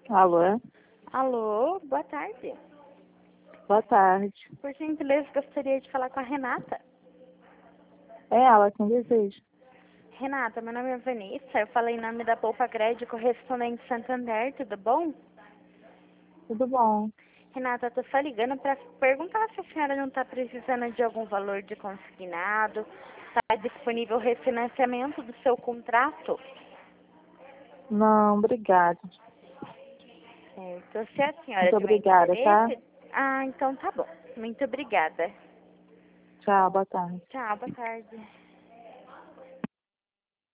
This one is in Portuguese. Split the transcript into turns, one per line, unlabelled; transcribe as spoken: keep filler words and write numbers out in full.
Alô?
Alô, boa tarde.
Boa tarde.
Por gentileza, gostaria de falar com a Renata.
É ela quem deseja.
Renata, meu nome é Vanessa, eu falei em nome da Poupa Crédito, correspondente Santander, tudo bom?
Tudo bom?
Renata, eu tô só ligando para perguntar se a senhora não está precisando de algum valor de consignado, está disponível o refinanciamento do seu contrato?
Não, obrigada.
Certo. Se a senhora
Muito
tiver
obrigada, tá?
interesse... Ah, então tá bom. Muito obrigada.
Tchau, boa tarde.
Tchau, boa tarde.